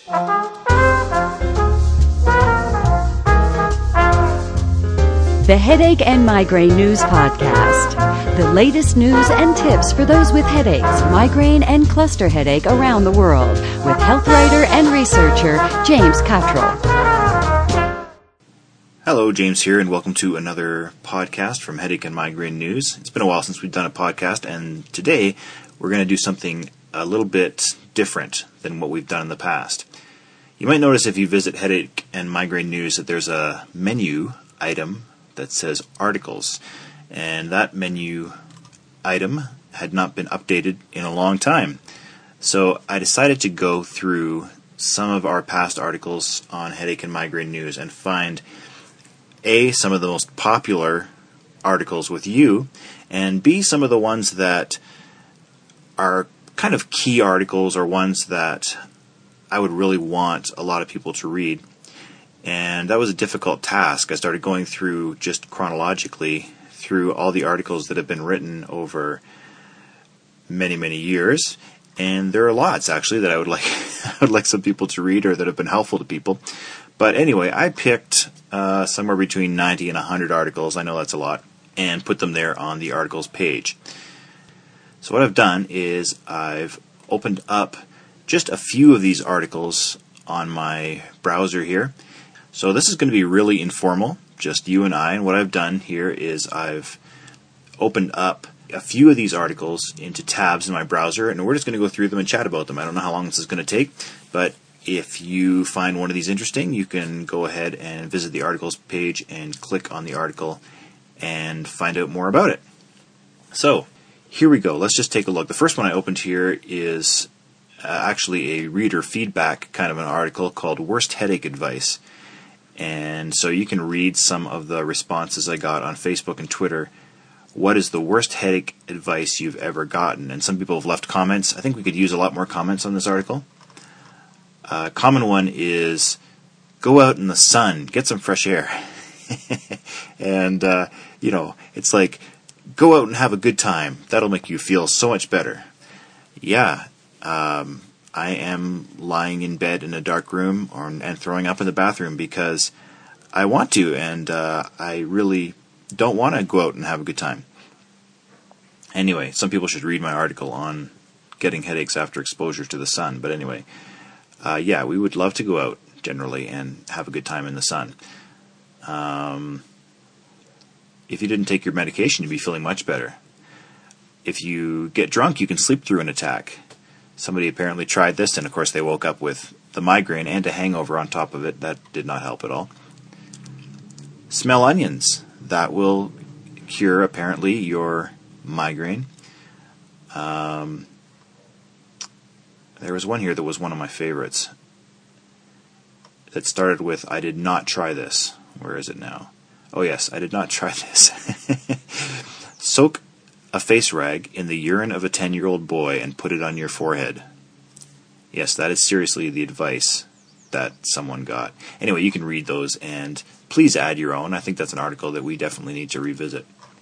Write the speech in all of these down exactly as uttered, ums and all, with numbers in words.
The Headache and Migraine News Podcast. The latest news and tips for those with headaches, migraine, and cluster headache around the world with health writer and researcher James Cottrell. Hello, James here, and welcome to another podcast from Headache and Migraine News. It's been a while since we've done a podcast, and today we're going to do something a little bit different than what we've done in the past. You might notice if you visit Headache and Migraine News that there's a menu item that says articles, and that menu item had not been updated in a long time. So I decided to go through some of our past articles on Headache and Migraine News and find A, some of the most popular articles with you, and B, some of the ones that are kind of key articles or ones that I would really want a lot of people to read. And that was a difficult task. I started going through just chronologically through all the articles that have been written over many, many years. And there are lots, actually, that I would like I would like some people to read or that have been helpful to people. But anyway, I picked uh, somewhere between ninety and one hundred articles, I know that's a lot, and put them there on the articles page. So what I've done is I've opened up just a few of these articles on my browser here. So this is going to be really informal, just you and I, and what I've done here is I've opened up a few of these articles into tabs in my browser, and we're just going to go through them and chat about them. I don't know how long this is going to take, but if you find one of these interesting, you can go ahead and visit the articles page and click on the article and find out more about it. So here we go. Let's just take a look. The first one I opened here is uh, actually a reader feedback kind of an article called Worst Headache Advice. And so you can read some of the responses I got on Facebook and Twitter. What is the worst headache advice you've ever gotten? And some people have left comments. I think we could use a lot more comments on this article. A uh, common one is, go out in the sun, get some fresh air. and, uh, you know, it's like, go out and have a good time. That'll make you feel so much better. Yeah, um... I am lying in bed in a dark room or, and throwing up in the bathroom because I want to, and uh, I really don't want to go out and have a good time. Anyway, some people should read my article on getting headaches after exposure to the sun. But anyway, uh, yeah, we would love to go out generally and have a good time in the sun. Um, if you didn't take your medication, you'd be feeling much better. If you get drunk, you can sleep through an attack. Somebody apparently tried this, and of course they woke up with the migraine and a hangover on top of it. That did not help at all. Smell onions. That will cure, apparently, your migraine. Um, there was one here that was one of my favorites. That started with, I did not try this. Where is it now? Oh yes, I did not try this. Soak a face rag in the urine of a ten-year-old boy and put it on your forehead. Yes, that is seriously the advice that someone got. Anyway, you can read those and please add your own. I think that's an article that we definitely need to revisit.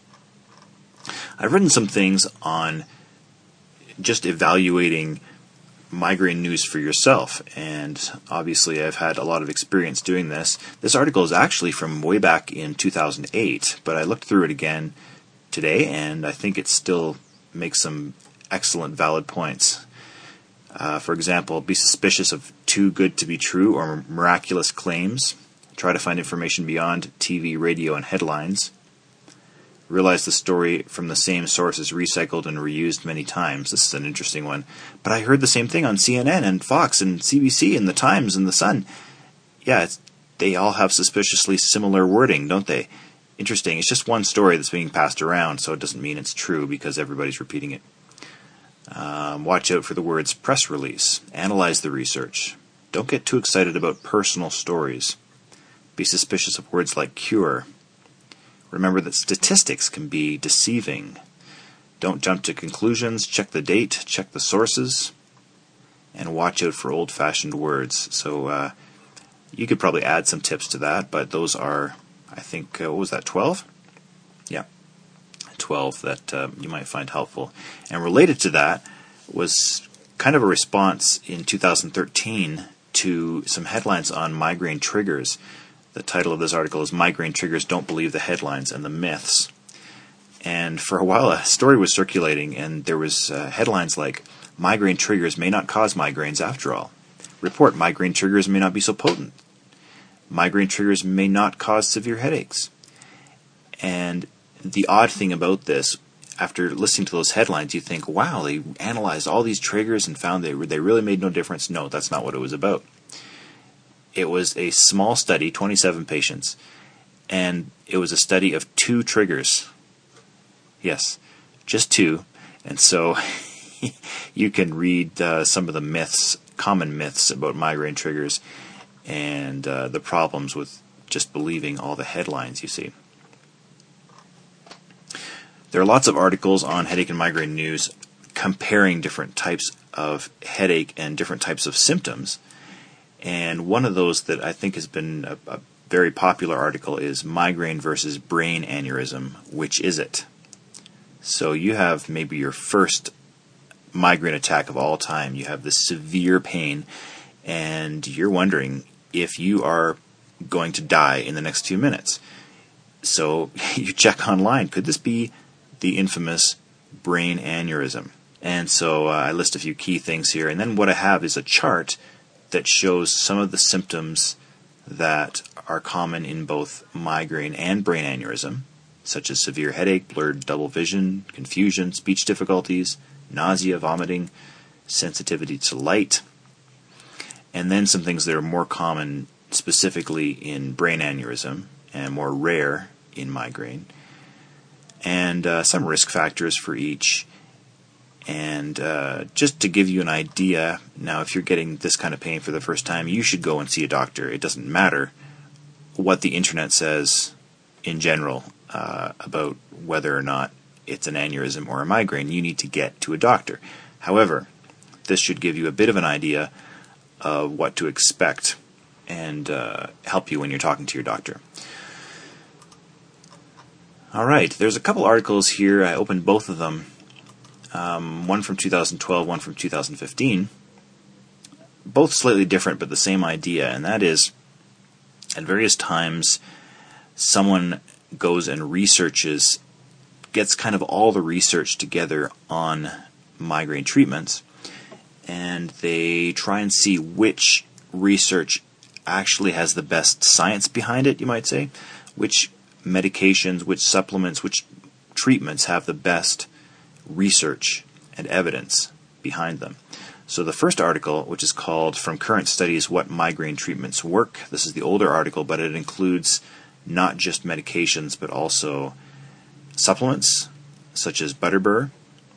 I've written some things on just evaluating migraine news for yourself, and obviously I've had a lot of experience doing this. This article is actually from way back in two thousand eight, but I looked through it again today, and I think it still makes some excellent, valid points. Uh, for example, be suspicious of too good to be true or miraculous claims. Try to find information beyond T V, radio, and headlines. Realize the story from the same source is recycled and reused many times. This is an interesting one. But I heard the same thing on C N N and Fox and C B C and The Times and The Sun. Yeah, it's, they all have suspiciously similar wording, don't they? Interesting. It's just one story that's being passed around, so it doesn't mean it's true because everybody's repeating it. Um, watch out for the words press release. Analyze the research. Don't get too excited about personal stories. Be suspicious of words like cure. Remember that statistics can be deceiving. Don't jump to conclusions. Check the date. Check the sources. And watch out for old-fashioned words. So uh, you could probably add some tips to that, but those are, I think, uh, what was that, twelve? Yeah, twelve that uh, you might find helpful. And related to that was kind of a response in two thousand thirteen to some headlines on migraine triggers. The title of this article is Migraine Triggers Don't Believe the Headlines and the Myths. And for a while, a story was circulating, and there was uh, headlines like, migraine triggers may not cause migraines after all. Report, migraine triggers may not be so potent. Migraine triggers may not cause severe headaches. And the odd thing about this, after listening to those headlines, you think, wow, they analyzed all these triggers and found they, they really made no difference. No, that's not what it was about. It was a small study, twenty-seven patients, and it was a study of two triggers. Yes, just two. And so you can read uh, some of the myths, common myths about migraine triggers and uh, the problems with just believing all the headlines you see. There are lots of articles on Headache and Migraine News comparing different types of headache and different types of symptoms. And one of those that I think has been a, a very popular article is migraine versus brain aneurysm. Which is it? So you have maybe your first migraine attack of all time. You have this severe pain, and you're wondering if you are going to die in the next few minutes. So you check online. Could this be the infamous brain aneurysm? And so uh, I list a few key things here. And then what I have is a chart that shows some of the symptoms that are common in both migraine and brain aneurysm, such as severe headache, blurred double vision, confusion, speech difficulties, nausea, vomiting, sensitivity to light, and then some things that are more common specifically in brain aneurysm and more rare in migraine, and uh, some risk factors for each. And uh, just to give you an idea, now if you're getting this kind of pain for the first time, you should go and see a doctor. It doesn't matter what the internet says in general uh, about whether or not it's an aneurysm or a migraine. You need to get to a doctor. However, this should give you a bit of an idea of what to expect and uh, help you when you're talking to your doctor. All right, there's a couple articles here. I opened both of them. Um, one from two thousand twelve, one from two thousand fifteen. Both slightly different, but the same idea, and that is, at various times, someone goes and researches, gets kind of all the research together on migraine treatments, and they try and see which research actually has the best science behind it, you might say, which medications, which supplements, which treatments have the best research and evidence behind them. So the first article, which is called From Current Studies, What Migraine Treatments Work. This is the older article, but it includes not just medications, but also supplements, such as Butterbur.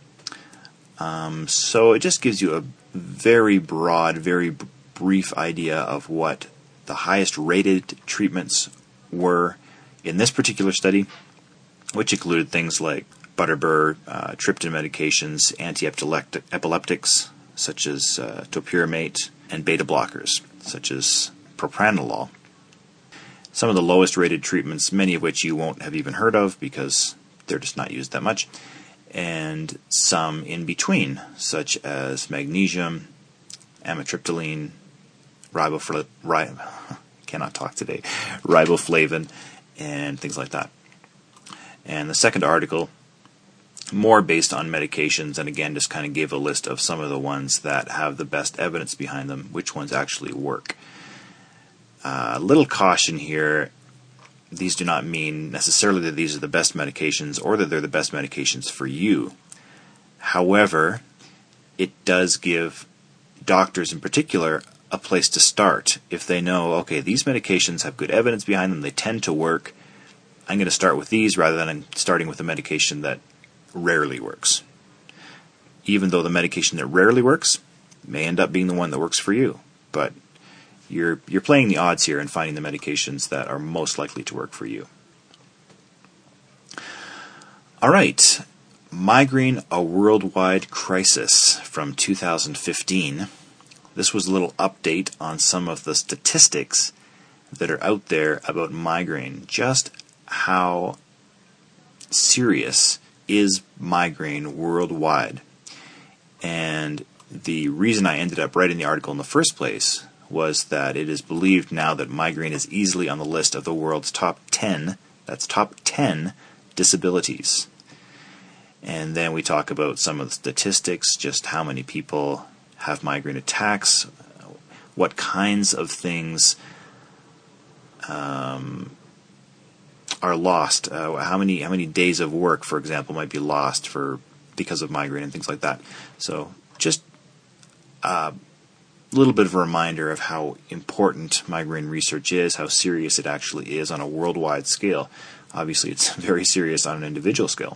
Um, so it just gives you a very broad, very b- brief idea of what the highest rated treatments were in this particular study, which included things like Butterbur, uh, triptan medications, anti-epileptics such as uh, topiramate, and beta blockers such as propranolol. Some of the lowest rated treatments, many of which you won't have even heard of because they're just not used that much, and some in between, such as magnesium, amitriptyline, ribofla- ri- cannot talk today, riboflavin, and things like that. And the second article, more based on medications, and again just kind of gave a list of some of the ones that have the best evidence behind them, which ones actually work. A uh, little caution here, these do not mean necessarily that these are the best medications or that they're the best medications for you. However, it does give doctors in particular a place to start. If they know, okay, these medications have good evidence behind them, they tend to work, I'm going to start with these rather than starting with a medication that rarely works. Even though the medication that rarely works may end up being the one that works for you. But you're you're playing the odds here and finding the medications that are most likely to work for you. All right. Migraine, a Worldwide Crisis from two thousand fifteen. This was a little update on some of the statistics that are out there about migraine. Just how serious is migraine worldwide? And the reason I ended up writing the article in the first place was that it is believed now that migraine is easily on the list of the world's top ten, that's top ten, disabilities. And then we talk about some of the statistics, just how many people have migraine attacks, what kinds of things um, are lost, uh, how many how many days of work, for example, might be lost for because of migraine and things like that. So just a little bit of a reminder of how important migraine research is, how serious it actually is on a worldwide scale. Obviously, it's very serious on an individual scale.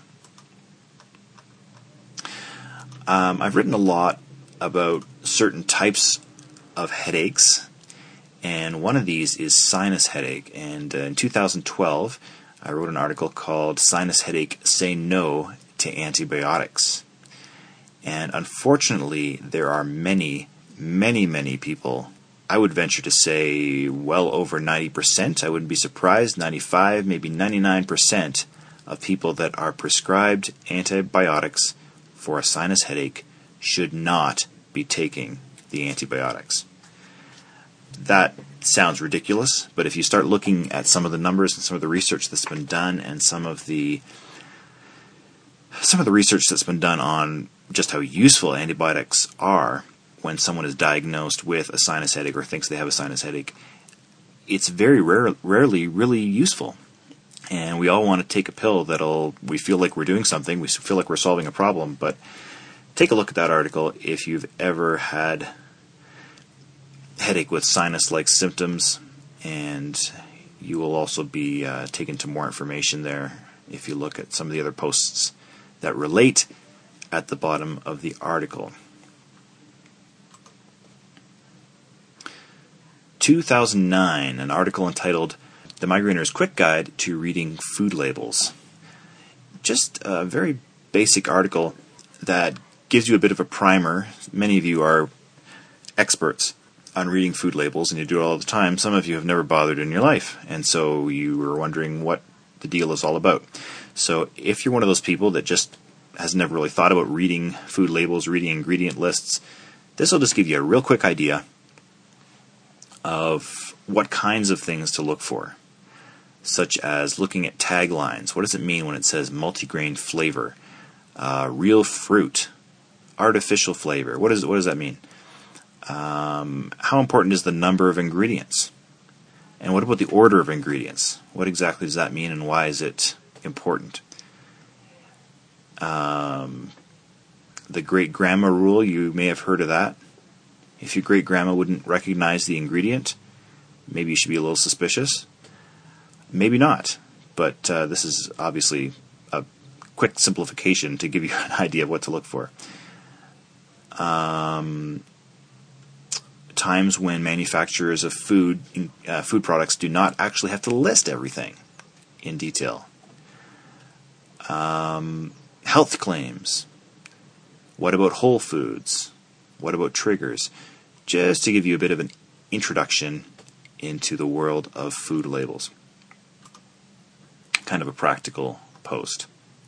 Um, I've written a lot about certain types of headaches, and one of these is sinus headache. And uh, in two thousand twelve, I wrote an article called Sinus Headache, Say No to Antibiotics. And unfortunately, there are many, many, many people, I would venture to say well over ninety percent, I wouldn't be surprised, ninety-five, maybe ninety-nine percent of people that are prescribed antibiotics for a sinus headache should not be taking the antibiotics. That sounds ridiculous, but if you start looking at some of the numbers and some of the research that's been done and some of the some of the research that's been done on just how useful antibiotics are when someone is diagnosed with a sinus headache or thinks they have a sinus headache, it's very rare, rarely really useful. And we all want to take a pill that'll, we feel like we're doing something, we feel like we're solving a problem, but take a look at that article if you've ever had headache with sinus-like symptoms, and you will also be uh, taken to more information there if you look at some of the other posts that relate at the bottom of the article. two thousand nine, an article entitled The Migrainer's Quick Guide to Reading Food Labels. Just a very basic article that gives you a bit of a primer. Many of you are experts on reading food labels, and you do it all the time. Some of you have never bothered in your life, and so you were wondering what the deal is all about. So if you're one of those people that just has never really thought about reading food labels, reading ingredient lists, this will just give you a real quick idea of what kinds of things to look for, such as looking at taglines. What does it mean when it says multigrain flavor, uh, real fruit, artificial flavor? What, is, what does that mean? Um, how important is the number of ingredients? And what about the order of ingredients? What exactly does that mean, and why is it important? Um, the great grandma rule, you may have heard of that. If your great grandma wouldn't recognize the ingredient, maybe you should be a little suspicious. Maybe not, but uh, this is obviously a quick simplification to give you an idea of what to look for. Um, times when manufacturers of food uh, food products do not actually have to list everything in detail. Um, health claims. What about whole foods? What about triggers? Just to give you a bit of an introduction into the world of food labels. Kind of a practical post.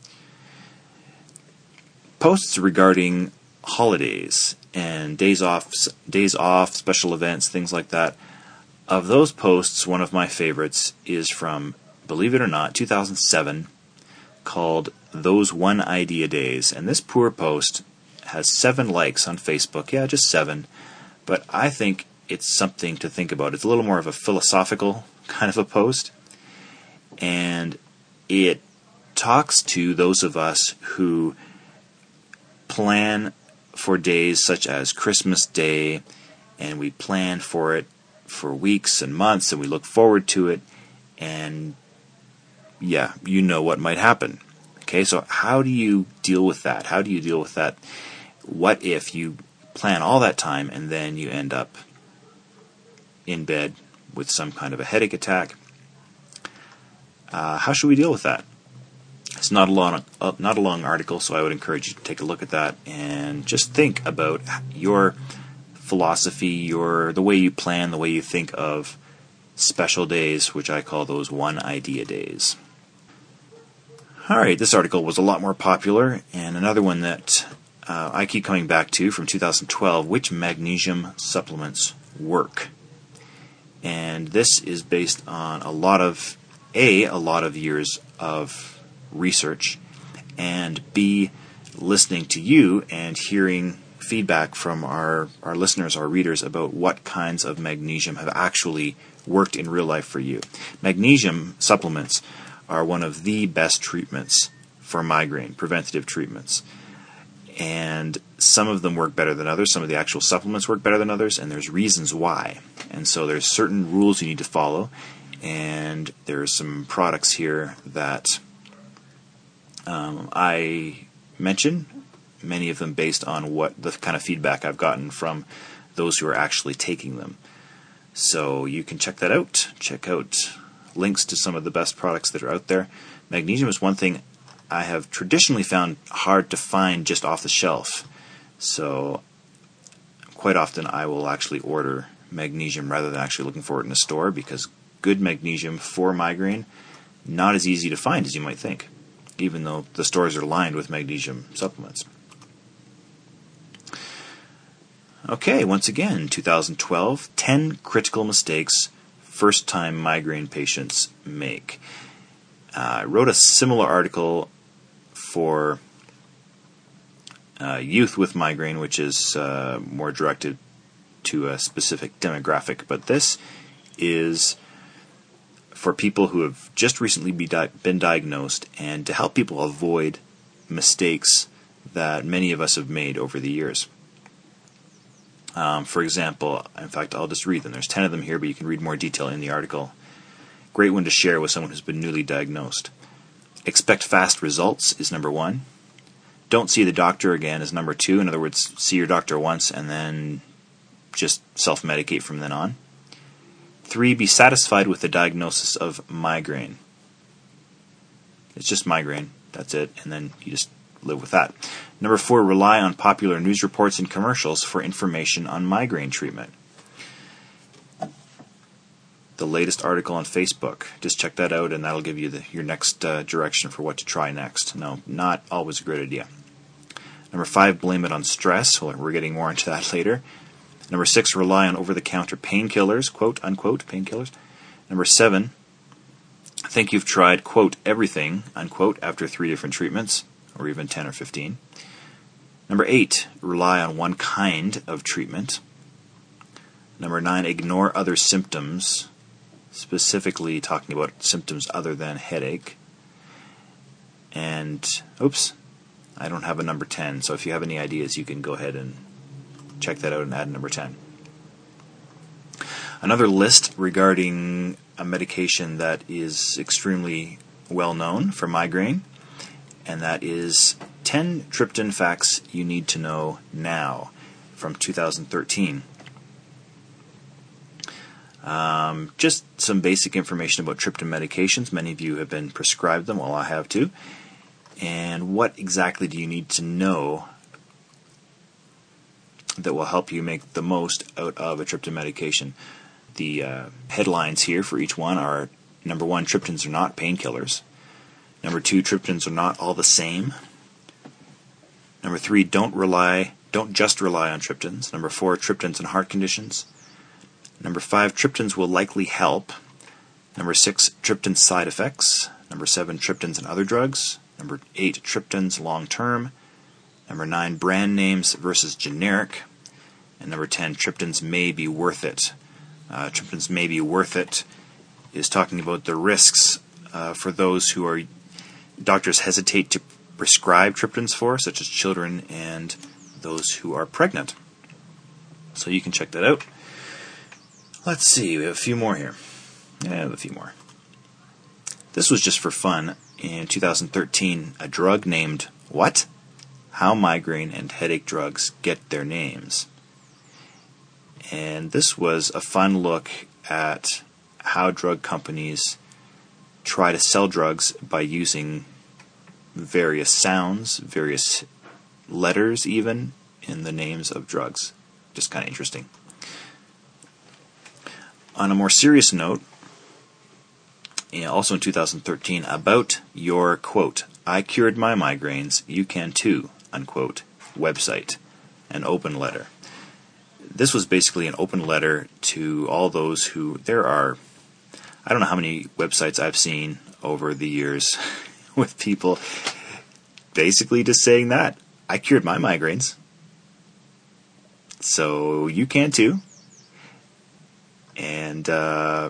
Posts regarding holidays and days off, days off, special events, things like that. Of those posts, one of my favorites is from, believe it or not, two thousand seven, called Those One Idea Days. And this poor post has seven likes on Facebook. Yeah, just seven. But I think it's something to think about. It's a little more of a philosophical kind of a post. And it talks to those of us who plan for days such as Christmas Day, and we plan for it for weeks and months, and we look forward to it, and yeah, you know what might happen. Okay, so how do you deal with that? How do you deal with that? What if you plan all that time and then you end up in bed with some kind of a headache attack? Uh, how should we deal with that? It's not a long, uh, not a long article, so I would encourage you to take a look at that and just think about your philosophy, your the way you plan, the way you think of special days, which I call those one idea days. All right, this article was a lot more popular, and another one that uh, I keep coming back to from two thousand twelve, which magnesium supplements work? And this is based on a lot of, A, a lot of years of research, and B, listening to you and hearing feedback from our, our listeners, our readers, about what kinds of magnesium have actually worked in real life for you. Magnesium supplements are one of the best treatments for migraine, preventative treatments. And some of them work better than others. Some of the actual supplements work better than others, and there's reasons why. And so there's certain rules you need to follow, and there are some products here that um, I mention, many of them based on what the kind of feedback I've gotten from those who are actually taking them. So you can check that out. Check out links to some of the best products that are out there. Magnesium is one thing I have traditionally found hard to find just off the shelf. So quite often I will actually order magnesium rather than actually looking for it in a store, because good magnesium for migraine, not as easy to find as you might think, even though the stores are lined with magnesium supplements. Okay, once again, two thousand twelve, ten critical mistakes first-time migraine patients make. Uh, I wrote a similar article for uh, youth with migraine, which is uh, more directed to a specific demographic, but this is for people who have just recently be di- been diagnosed, and to help people avoid mistakes that many of us have made over the years. Um, for example, in fact, I'll just read them. There's ten of them here, but you can read more detail in the article. Great one to share with someone who's been newly diagnosed. Expect fast results is number one. Don't see the doctor again is number two. In other words, see your doctor once and then just self-medicate from then on. Three, be satisfied with the diagnosis of migraine. It's just migraine. That's it. And then you just live with that. Number four, rely on popular news reports and commercials for information on migraine treatment. The latest article on Facebook. Just check that out, and that'll give you the, your next uh, direction for what to try next. No, not always a great idea. Number five, blame it on stress. Well, we're getting more into that later. Number six, rely on over-the-counter painkillers, quote, unquote, painkillers. Number seven, think you've tried, quote, everything, unquote, after three different treatments, or even ten or fifteen. Number eight, rely on one kind of treatment. Number nine, ignore other symptoms, specifically talking about symptoms other than headache. And, oops, I don't have a number ten, so if you have any ideas, you can go ahead and check that out and add number ten. Another list regarding a medication that is extremely well known for migraine, and that is ten Triptan Facts You Need to Know Now from two thousand thirteen. Um, just some basic information about Triptan medications. Many of you have been prescribed them, well, I have too. And what exactly do you need to know that will help you make the most out of a Triptan medication? The uh, headlines here for each one are, number one, Triptans are not painkillers. Number two, Triptans are not all the same. Number three, don't rely, don't just rely on Triptans. Number four, Triptans and heart conditions. Number five, Triptans will likely help. Number six, Triptan side effects. Number seven, Triptans and other drugs. Number eight, Triptans long-term. Number nine, brand names versus generic. And number ten, Triptans may be worth it. Uh, Triptans may be worth it is talking about the risks uh, for those who are doctors hesitate to prescribe Triptans for, such as children and those who are pregnant. So you can check that out. Let's see, we have a few more here. Yeah, I have a few more. This was just for fun. In two thousand thirteen, a drug named what? How migraine and headache drugs get their names. And this was a fun look at how drug companies try to sell drugs by using various sounds, various letters even, in the names of drugs. Just kind of interesting. On a more serious note, also in two thousand thirteen, about your, quote, I cured my migraines, you can too, unquote, website, an open letter. this was basically an open letter to all those who, there are, I don't know how many websites I've seen over the years with people basically just saying that. I cured my migraines. So you can too. And uh,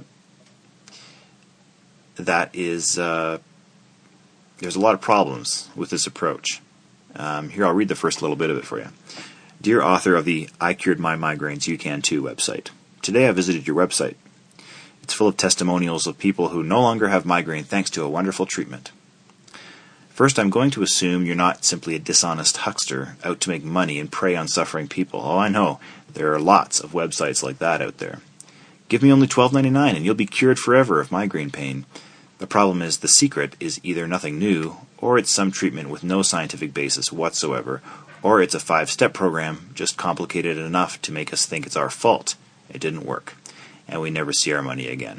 that is, uh, there's a lot of problems with this approach. Um, here, I'll read the first little bit of it for you. Dear author of the I Cured My Migraines, You Can Too website. Today I visited your website. It's full of testimonials of people who no longer have migraine thanks to a wonderful treatment. First, I'm going to assume you're not simply a dishonest huckster out to make money and prey on suffering people. Oh, I know. There are lots of websites like that out there. Give me only twelve ninety-nine and you'll be cured forever of migraine pain. The problem is the secret is either nothing new, or it's some treatment with no scientific basis whatsoever, or it's a five-step program just complicated enough to make us think it's our fault. It didn't work, and we never see our money again.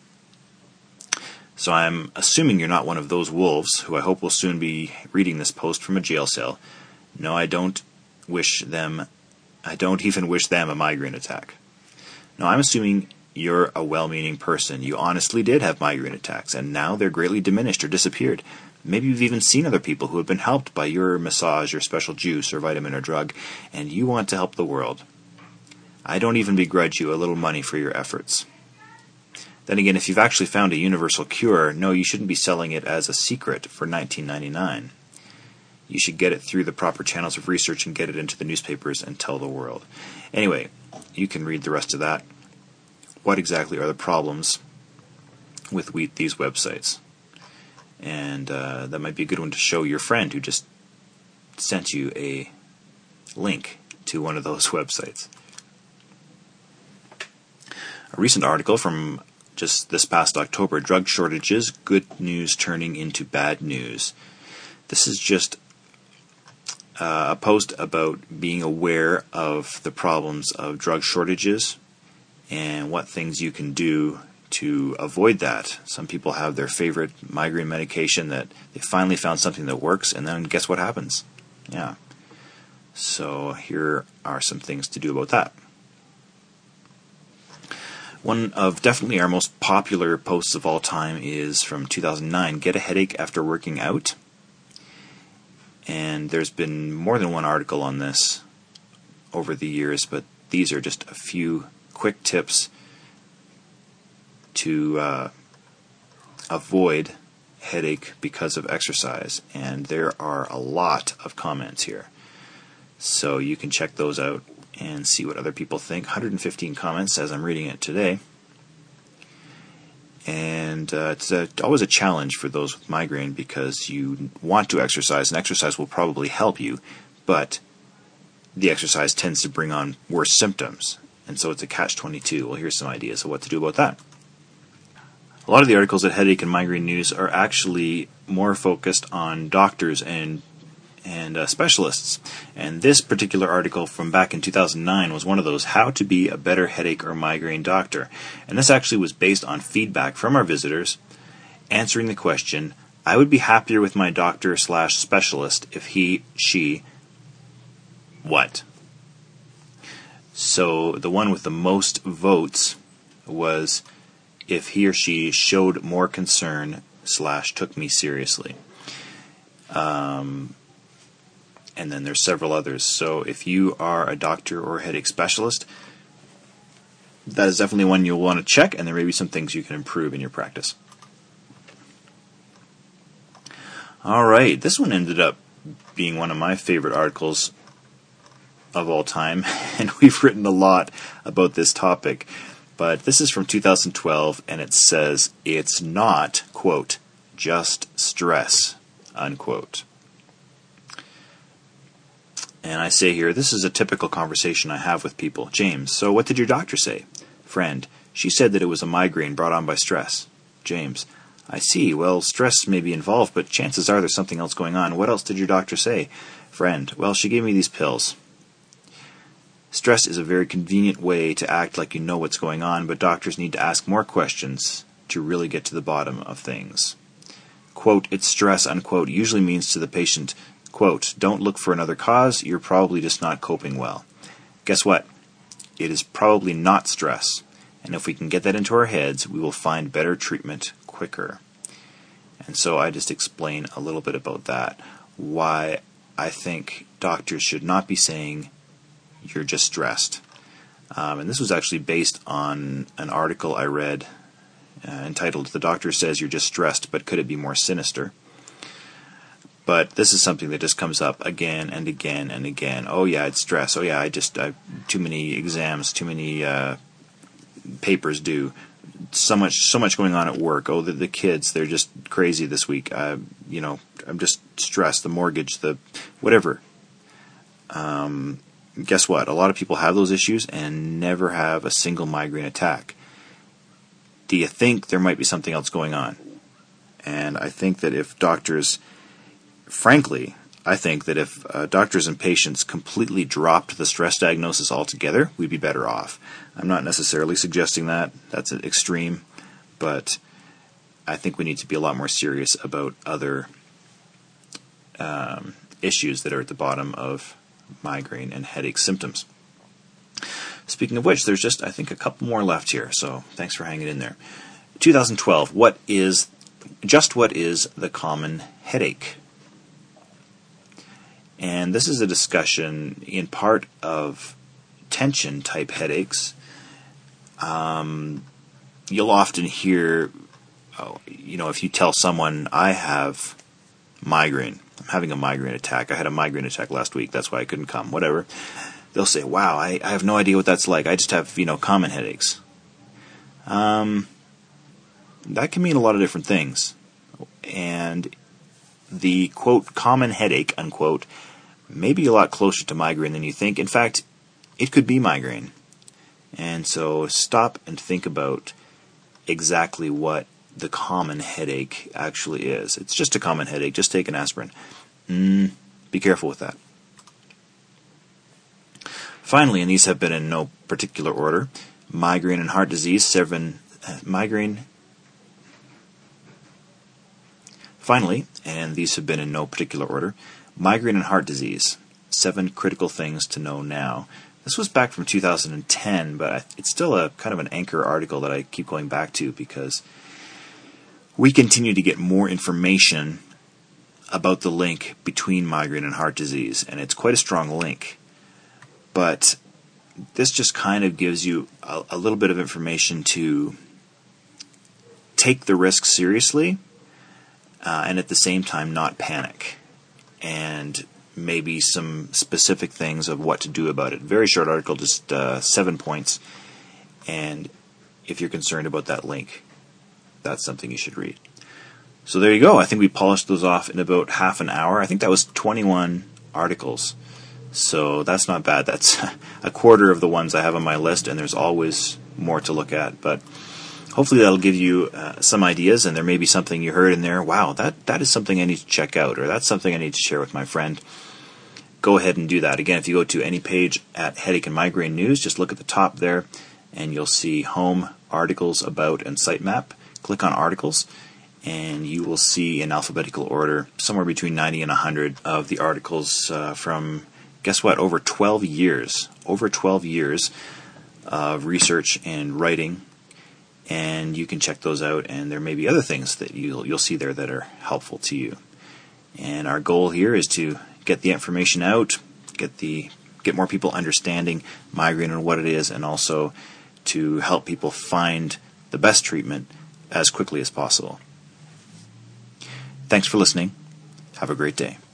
So I'm assuming you're not one of those wolves who I hope will soon be reading this post from a jail cell. No, I don't wish them, I don't even wish them a migraine attack. No, I'm assuming you're a well-meaning person. You honestly did have migraine attacks, and now they're greatly diminished or disappeared. Maybe you've even seen other people who have been helped by your massage or special juice or vitamin or drug, and you want to help the world. I don't even begrudge you a little money for your efforts. Then again, if you've actually found a universal cure, no, you shouldn't be selling it as a secret for nineteen ninety-nine. You should get it through the proper channels of research and get it into the newspapers and tell the world. Anyway, you can read the rest of that. What exactly are the problems with we- these websites? And uh, that might be a good one to show your friend who just sent you a link to one of those websites. A recent article from just this past October, drug shortages, good news turning into bad news. This is just uh, a post about being aware of the problems of drug shortages and what things you can do to avoid that. Some people have their favorite migraine medication that they finally found something that works, and then guess what happens? Yeah. So here are some things to do about that. One of definitely our most popular posts of all time is from two thousand nine, Get a Headache After Working Out. And there's been more than one article on this over the years, but these are just a few quick tips to uh, avoid headache because of exercise. And there are a lot of comments here. So you can check those out and see what other people think. one hundred fifteen comments as I'm reading it today. And uh, it's a, always a challenge for those with migraine because you want to exercise, and exercise will probably help you, but the exercise tends to bring on worse symptoms. And so it's a catch twenty-two. Well, here's some ideas of what to do about that. A lot of the articles at Headache and Migraine News are actually more focused on doctors and and uh, specialists. And this particular article from back in two thousand nine was one of those, How to Be a Better Headache or Migraine Doctor. And this actually was based on feedback from our visitors answering the question, I would be happier with my doctor slash specialist if he, she, what? So the one with the most votes was if he or she showed more concern slash took me seriously. Um... And then there's several others. So if you are a doctor or a headache specialist, that is definitely one you'll want to check, and there may be some things you can improve in your practice. All right, this one ended up being one of my favorite articles of all time, and we've written a lot about this topic. But this is from two thousand twelve, and it says, it's not, quote, just stress, unquote. And I say here, this is a typical conversation I have with people. James, so what did your doctor say? Friend, she said that it was a migraine brought on by stress. James, I see. Well, stress may be involved, but chances are there's something else going on. What else did your doctor say? Friend, well, she gave me these pills. Stress is a very convenient way to act like you know what's going on, but doctors need to ask more questions to really get to the bottom of things. Quote, it's stress, unquote, usually means to the patient, quote, don't look for another cause, you're probably just not coping well. Guess what? it is probably not stress. And if we can get that into our heads, we will find better treatment quicker. And so I just explain a little bit about that, why I think doctors should not be saying, you're just stressed. Um, and this was actually based on an article I read uh, entitled, "The Doctor Says You're Just Stressed, but Could It Be More Sinister?" But this is something that just comes up again and again and again. Oh yeah, it's stress. Oh yeah, I just, I too many exams, too many uh, papers due. So much, so much going on at work. Oh, the, the kids, they're just crazy this week. Uh, you know, I'm just stressed. The mortgage, the whatever. Um, guess what? A lot of people have those issues and never have a single migraine attack. Do you think there might be something else going on? And I think that if doctors, frankly, I think that if uh, doctors and patients completely dropped the stress diagnosis altogether, we'd be better off. I'm not necessarily suggesting that. That's an extreme. But I think we need to be a lot more serious about other um, issues that are at the bottom of migraine and headache symptoms. Speaking of which, there's just, I think, a couple more left here. So thanks for hanging in there. two thousand twelve, what is, just what is the common headache? And this is a discussion in part of tension-type headaches. Um, you'll often hear, oh, you know, if you tell someone, I have migraine, I'm having a migraine attack, I had a migraine attack last week, that's why I couldn't come, whatever. They'll say, wow, I, I have no idea what that's like, I just have, you know, common headaches. Um, that can mean a lot of different things. And the, quote, common headache, unquote, may be a lot closer to migraine than you think. In fact, it could be migraine. And so stop and think about exactly what the common headache actually is. It's just a common headache. Just take an aspirin. Mm, be careful with that. Finally, and these have been in no particular order, migraine and heart disease, seven, uh, migraine. Finally, and these have been in no particular order, migraine and heart disease, seven critical things to know now. This was back from two thousand ten, but it's still a kind of an anchor article that I keep going back to because we continue to get more information about the link between migraine and heart disease, and it's quite a strong link. But this just kind of gives you a, a little bit of information to take the risk seriously, uh, and at the same time not panic. And maybe some specific things of what to do about it. Very short article, just uh, seven points. And if you're concerned about that link, that's something you should read. So there you go. I think we polished those off in about half an hour. I think that was twenty-one articles. So that's not bad. That's a quarter of the ones I have on my list, and there's always more to look at. But hopefully that'll give you uh, some ideas, and there may be something you heard in there. Wow, that, that is something I need to check out, or that's something I need to share with my friend. Go ahead and do that. Again, if you go to any page at Headache and Migraine News, just look at the top there, and you'll see Home, Articles, About, and Sitemap. Click on Articles, and you will see in alphabetical order somewhere between ninety and one hundred of the articles uh, from, guess what, over twelve years. Over twelve years of research and writing. And you can check those out, and there may be other things that you'll you'll see there that are helpful to you. And our goal here is to get the information out, get the get more people understanding migraine and what it is, and also to help people find the best treatment as quickly as possible. Thanks for listening. Have a great day.